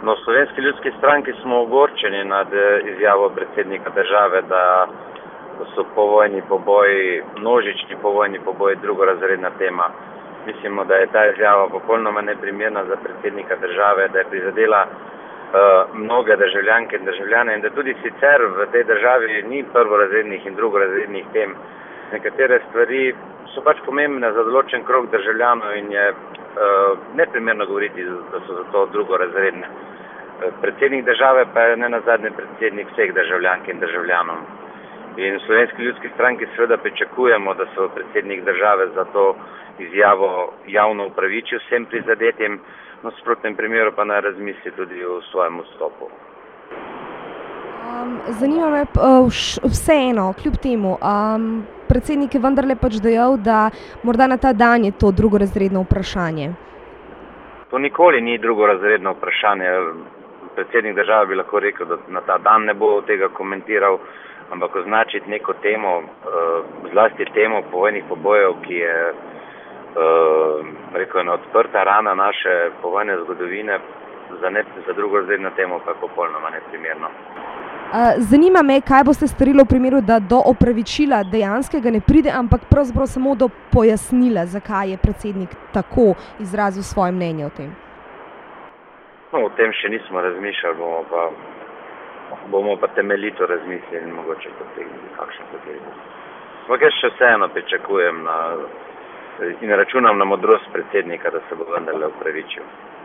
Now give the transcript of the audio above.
No, v Slovenski ljudski stranki smo ogorčeni nad izjavo predsednika države, da so povojni poboji, množični povojni poboji drugorazredna tema. Mislimo, da je ta izjava popolnoma neprimerna za predsednika države, da je prizadela mnoge državljanke in državljane in da tudi sicer v tej državi ni prvorazrednih in drugorazrednih tem. Nekatere stvari so pač pomembne za določen krog državljanov in je neprimerno govoriti, da so zato drugorazredne. Predsednik države pa je nenazadnje predsednik vseh državljank in državljanov. In v Slovenski ljudski stranki seveda pričakujemo, da se predsednik države za to izjavo javno upraviči vsem prizadetim, v nasprotnem primeru pa naj razmisli tudi o svojem vstopu. Zanima me vseeno, kljub temu, predsednik je vendarle pač dejal, da morda na ta dan je to drugorazredno vprašanje. To nikoli ni drugorazredno vprašanje. Predsednik države bi lahko rekel, da na ta dan ne bo tega komentiral, ampak označiti neko temo, zlasti temo povojnih pobojev, ki je ena odprta rana naše povojne zgodovine, za drugorazredno temo pa je popolnoma neprimerno. Zanima me, kaj boste storili v primeru, da do opravičila dejanskega ne pride, ampak pravzaprav samo do pojasnila, zakaj je predsednik tako izrazil svoje mnenje o tem. No, o tem še nismo razmišljali, bomo pa temeljito razmislili in mogoče potegnili kakšno potezo. Ampak jaz še vseeno pričakujem in računam na modrost predsednika, da se bo vendarle opravičil.